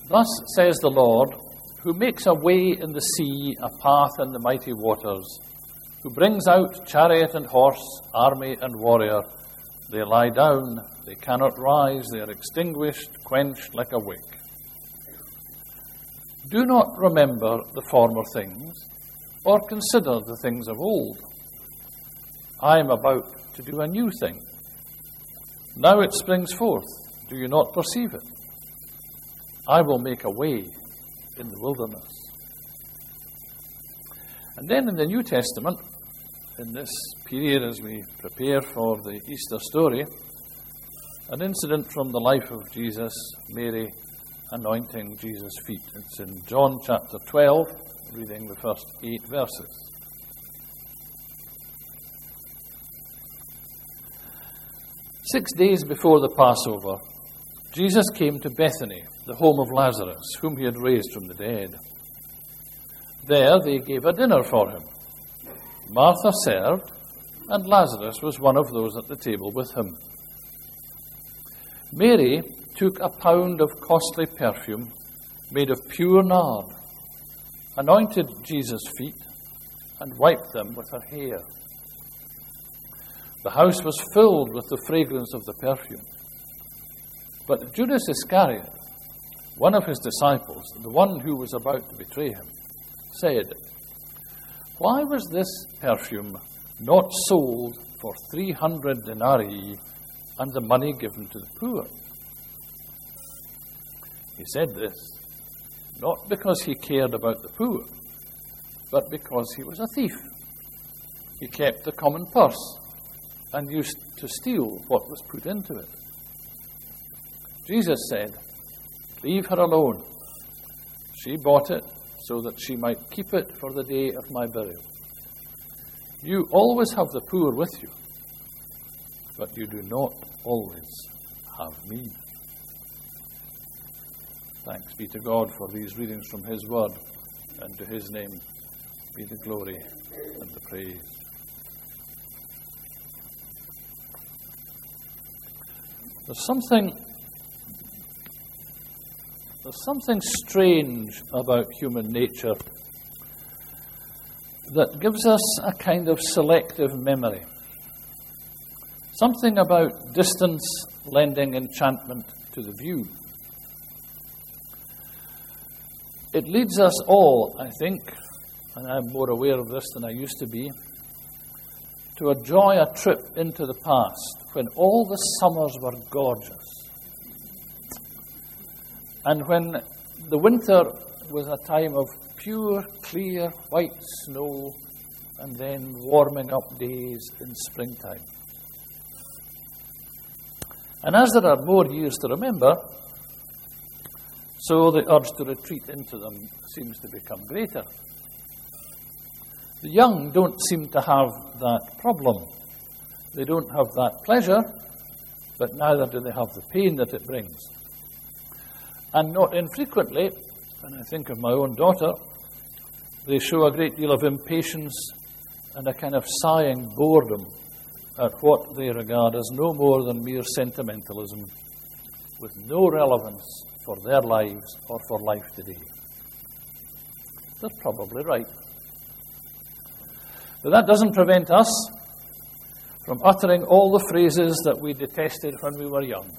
Thus says the Lord, who makes a way in the sea, a path in the mighty waters, who brings out chariot and horse, army and warrior. They lie down, they cannot rise, they are extinguished, quenched like a wick. Do not remember the former things, or consider the things of old. I am about to do a new thing. Now it springs forth. Do you not perceive it? I will make a way in the wilderness. And then in the New Testament, in this period as we prepare for the Easter story, an incident from the life of Jesus, Mary anointing Jesus' feet. It's in John chapter 12, reading the first 8 verses. "6 days before the Passover, Jesus came to Bethany, the home of Lazarus, whom he had raised from the dead. There they gave a dinner for him. Martha served, and Lazarus was one of those at the table with him. Mary took a pound of costly perfume made of pure nard, anointed Jesus' feet, and wiped them with her hair. The house was filled with the fragrance of the perfume. But Judas Iscariot, one of his disciples, the one who was about to betray him, said, 'Why was this perfume not sold for 300 denarii and the money given to the poor?' He said this, not because he cared about the poor, but because he was a thief. He kept the common purse and used to steal what was put into it. Jesus said, 'Leave her alone. She bought it so that she might keep it for the day of my burial. You always have the poor with you, but you do not always have me.'" Thanks be to God for these readings from his word, and to his name be the glory and the praise. There's something strange about human nature that gives us a kind of selective memory. Something about distance lending enchantment to the view. It leads us all, I think, and I'm more aware of this than I used to be, to enjoy a trip into the past when all the summers were gorgeous, and when the winter was a time of pure, clear, white snow, and then warming up days in springtime. And as there are more years to remember, so the urge to retreat into them seems to become greater. The young don't seem to have that problem. They don't have that pleasure, but neither do they have the pain that it brings. And not infrequently, when I think of my own daughter, they show a great deal of impatience and a kind of sighing boredom at what they regard as no more than mere sentimentalism, with no relevance for their lives or for life today. They're probably right. But that doesn't prevent us from uttering all the phrases that we detested when we were young.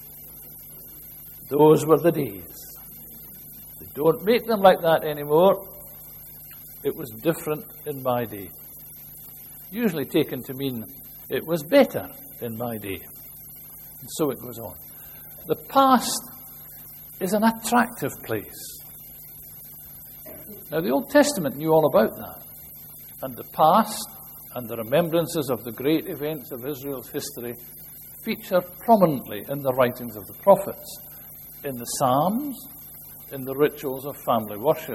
Those were the days. They don't make them like that anymore. It was different in my day. Usually taken to mean it was better in my day. And so it goes on. The past is an attractive place. Now, the Old Testament knew all about that. And the past and the remembrances of the great events of Israel's history feature prominently in the writings of the prophets, in the Psalms, in the rituals of family worship.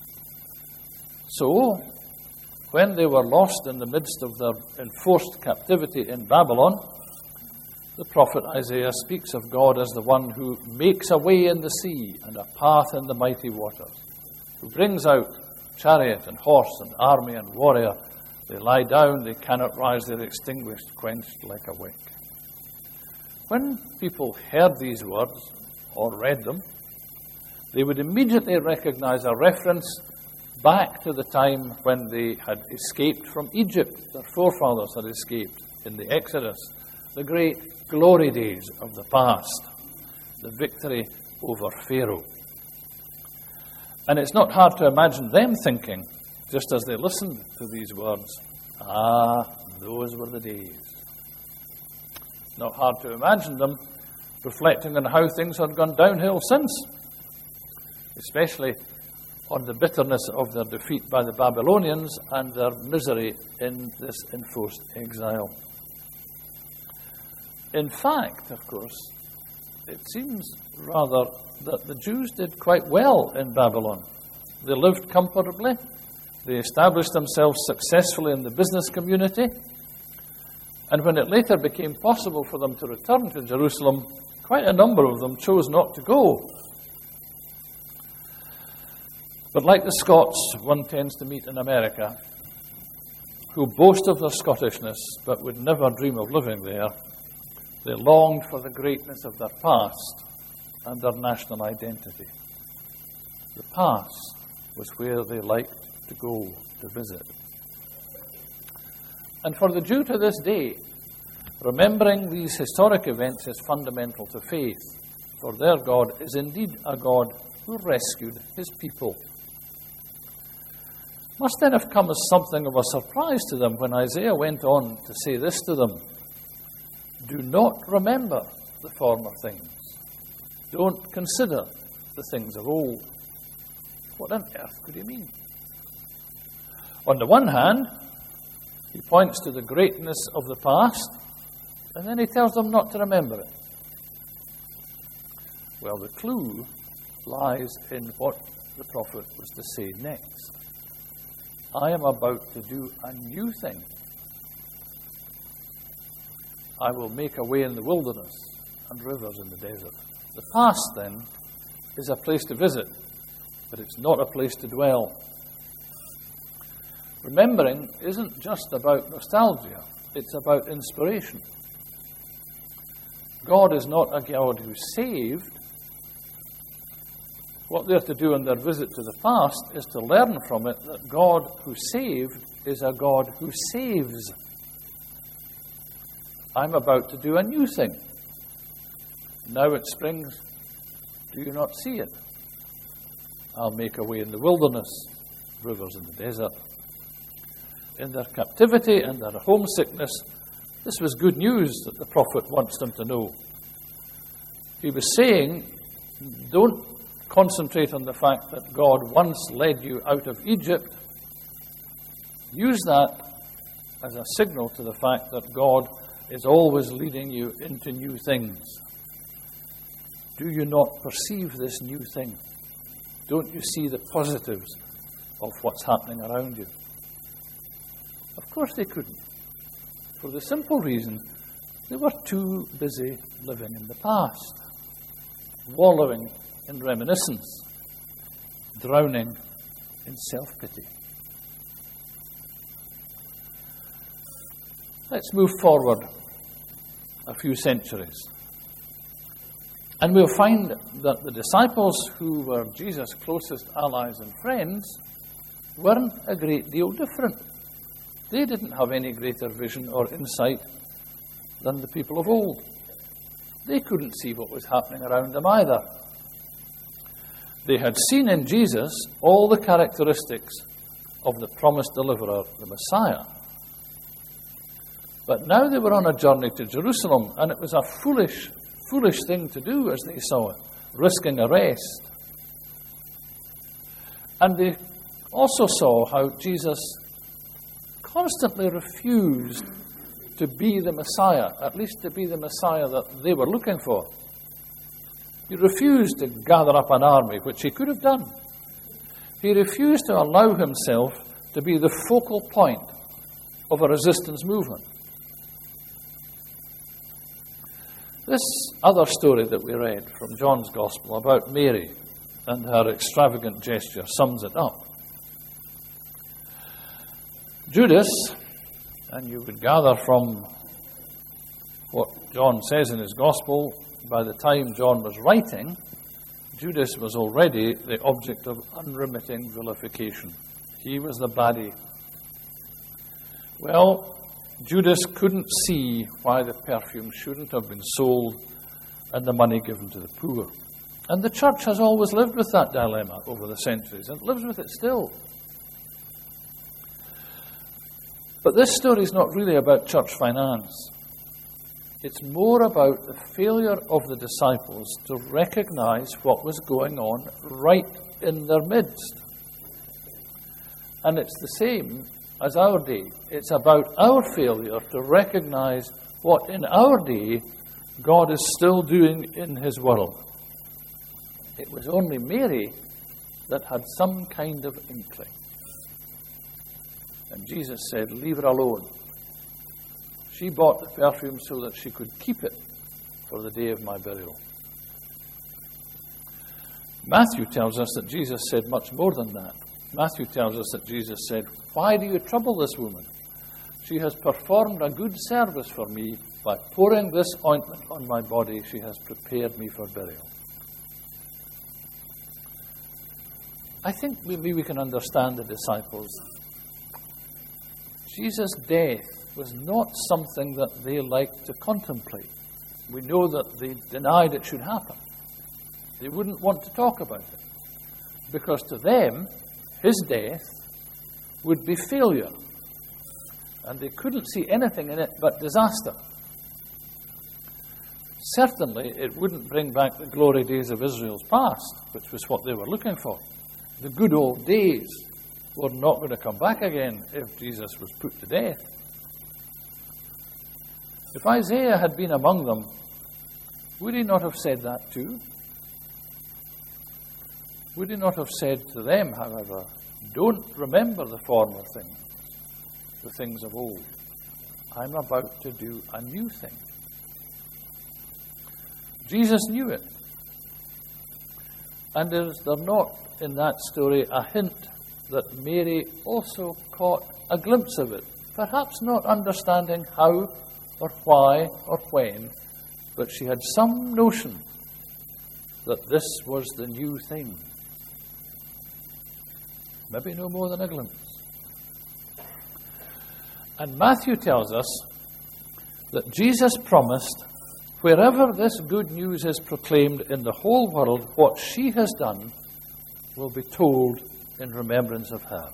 So, when they were lost in the midst of their enforced captivity in Babylon, the prophet Isaiah speaks of God as the one who makes a way in the sea and a path in the mighty waters, who brings out chariot and horse and army and warrior. They lie down, they cannot rise, they're extinguished, quenched like a wick. When people heard these words or read them, they would immediately recognize a reference back to the time when they had escaped from Egypt. Their forefathers had escaped in the Exodus, the great glory days of the past, the victory over Pharaoh. And it's not hard to imagine them thinking, just as they listened to these words, those were the days. Not hard to imagine them reflecting on how things had gone downhill since, especially on the bitterness of their defeat by the Babylonians and their misery in this enforced exile. In fact, of course, it seems rather that the Jews did quite well in Babylon. They lived comfortably. They established themselves successfully in the business community. And when it later became possible for them to return to Jerusalem, quite a number of them chose not to go. But like the Scots one tends to meet in America, who boast of their Scottishness but would never dream of living there, they longed for the greatness of their past and their national identity. The past was where they liked to go to visit. And for the Jew to this day, remembering these historic events is fundamental to faith, for their God is indeed a God who rescued his people. Must then have come as something of a surprise to them when Isaiah went on to say this to them: do not remember the former things. Don't consider the things of old. What on earth could he mean? On the one hand, he points to the greatness of the past, and then he tells them not to remember it. Well, the clue lies in what the prophet was to say next. I am about to do a new thing. I will make a way in the wilderness and rivers in the desert. The past, then, is a place to visit, but it's not a place to dwell. Remembering isn't just about nostalgia, it's about inspiration. God is not a God who saved. What they're to do in their visit to the past is to learn from it that God who saved is a God who saves. I'm about to do a new thing. Now it springs. Do you not see it? I'll make a way in the wilderness, rivers in the desert. In their captivity and their homesickness, this was good news that the prophet wants them to know. He was saying, don't concentrate on the fact that God once led you out of Egypt. Use that as a signal to the fact that God is always leading you into new things. Do you not perceive this new thing? Don't you see the positives of what's happening around you? Of course they couldn't, for the simple reason they were too busy living in the past, wallowing in reminiscence, drowning in self-pity. Let's move forward a few centuries. And we'll find that the disciples who were Jesus' closest allies and friends weren't a great deal different. They didn't have any greater vision or insight than the people of old. They couldn't see what was happening around them either. They had seen in Jesus all the characteristics of the promised deliverer, the Messiah. But now they were on a journey to Jerusalem, and it was a foolish thing to do as they saw it, risking arrest. And they also saw how Jesus constantly refused to be the Messiah, at least to be the Messiah that they were looking for. He refused to gather up an army, which he could have done. He refused to allow himself to be the focal point of a resistance movement. This other story that we read from John's Gospel about Mary and her extravagant gesture sums it up. Judas, and you would gather from what John says in his Gospel, by the time John was writing, Judas was already the object of unremitting vilification. He was the baddie. Well, Judas couldn't see why the perfume shouldn't have been sold and the money given to the poor. And the church has always lived with that dilemma over the centuries, and lives with it still. But this story is not really about church finance. It's more about the failure of the disciples to recognize what was going on right in their midst. And it's the same as our day. It's about our failure to recognize what in our day God is still doing in his world. It was only Mary that had some kind of inkling. And Jesus said, "Leave her alone. She bought the perfume so that she could keep it for the day of my burial." Matthew tells us that Jesus said much more than that. Matthew tells us that Jesus said, "Why do you trouble this woman? She has performed a good service for me by pouring this ointment on my body. She has prepared me for burial." I think maybe we can understand the disciples. Jesus' death was not something that they liked to contemplate. We know that they denied it should happen. They wouldn't want to talk about it, because to them, his death would be failure, and they couldn't see anything in it but disaster. Certainly, it wouldn't bring back the glory days of Israel's past, which was what they were looking for. The good old days were not going to come back again if Jesus was put to death. If Isaiah had been among them, would he not have said that too? Would he not have said to them, however, "Don't remember the former things, the things of old. I'm about to do a new thing." Jesus knew it. And is there not in that story a hint that Mary also caught a glimpse of it? Perhaps not understanding how or why or when, but she had some notion that this was the new thing. Maybe no more than a glimpse. And Matthew tells us that Jesus promised, wherever this good news is proclaimed in the whole world, what she has done will be told in remembrance of her.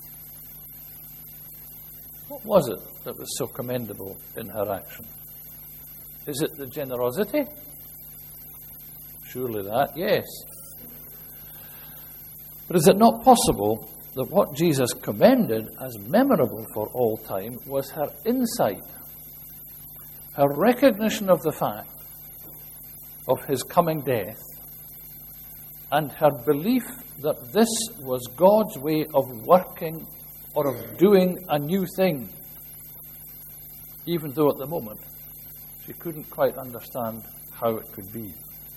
What was it that was so commendable in her action? Is it the generosity? Surely that, yes. But is it not possible that what Jesus commended as memorable for all time was her insight, her recognition of the fact of his coming death, and her belief that this was God's way of working or of doing a new thing, even though at the moment she couldn't quite understand how it could be.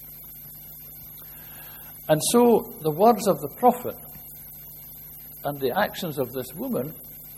And so the words of the prophet and the actions of this woman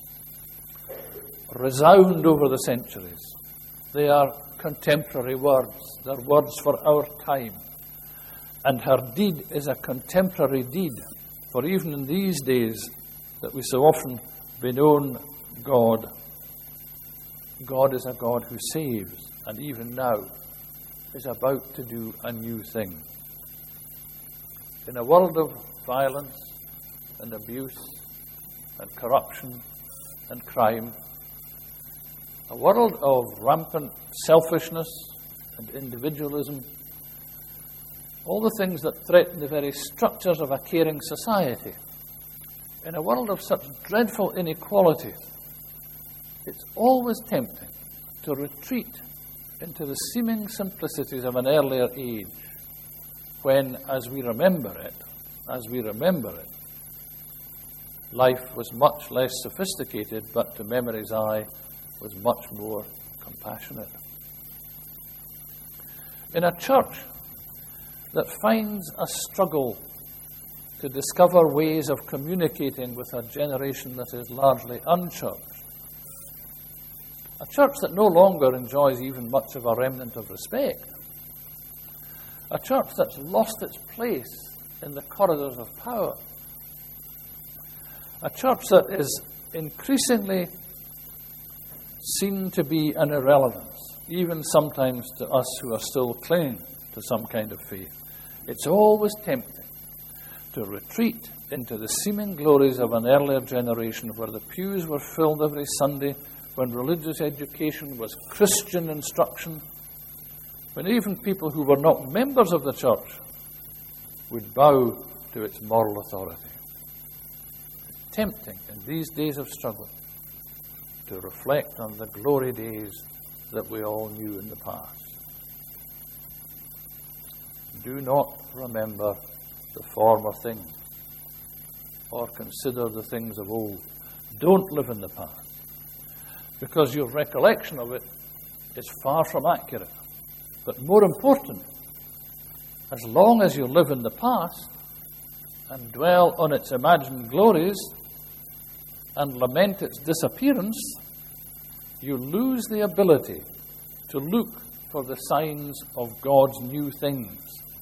resound over the centuries. They are contemporary words. They're words for our time. And her deed is a contemporary deed. For even in these days that we so often bemoan God, God is a God who saves, and even now is about to do a new thing. In a world of violence and abuse and corruption and crime, a world of rampant selfishness and individualism, all the things that threaten the very structures of a caring society, in a world of such dreadful inequality, it's always tempting to retreat into the seeming simplicities of an earlier age, when, as we remember it, life was much less sophisticated, but to memory's eye was much more compassionate. In a church that finds a struggle to discover ways of communicating with a generation that is largely unchurched, a church that no longer enjoys even much of a remnant of respect, A church that's lost its place in the corridors of power. A church that is increasingly seen to be an irrelevance, even sometimes to us who are still clinging to some kind of faith. It's always tempting to retreat into the seeming glories of an earlier generation where the pews were filled every Sunday, when religious education was Christian instruction, when even people who were not members of the church would bow to its moral authority. It's tempting in these days of struggle to reflect on the glory days that we all knew in the past. Do not remember the former things, or consider the things of old. Don't live in the past, because your recollection of it is far from accurate. But more important, as long as you live in the past and dwell on its imagined glories and lament its disappearance, you lose the ability to look for the signs of God's new things.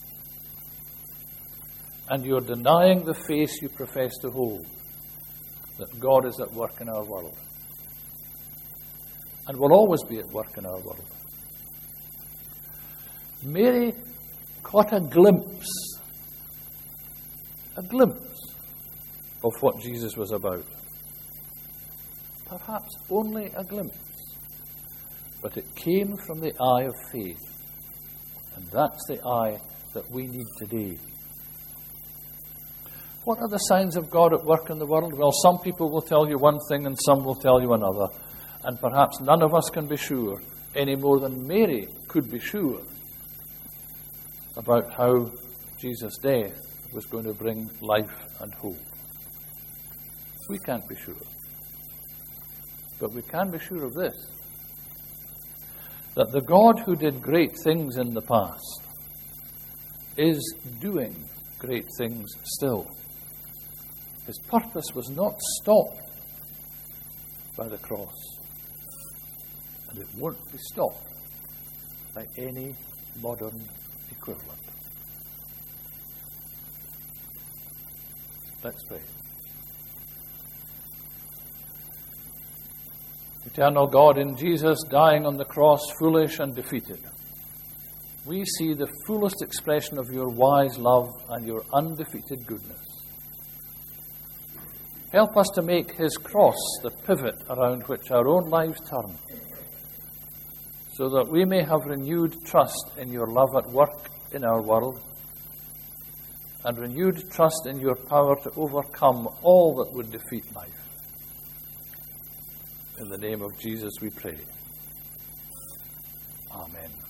And you're denying the faith you profess to hold, that God is at work in our world, and will always be at work in our world. Mary caught a glimpse of what Jesus was about. Perhaps only a glimpse, but it came from the eye of faith, and that's the eye that we need today. What are the signs of God at work in the world? Well, some people will tell you one thing and some will tell you another. And perhaps none of us can be sure, any more than Mary could be sure, about how Jesus' death was going to bring life and hope. We can't be sure. But we can be sure of this, that the God who did great things in the past is doing great things still. His purpose was not stopped by the cross, and it won't be stopped by any modern equivalent. Let's pray. Eternal God, in Jesus dying on the cross, foolish and defeated, we see the fullest expression of your wise love and your undefeated goodness. Help us to make his cross the pivot around which our own lives turn, so that we may have renewed trust in your love at work in our world, and renewed trust in your power to overcome all that would defeat life. In the name of Jesus we pray. Amen.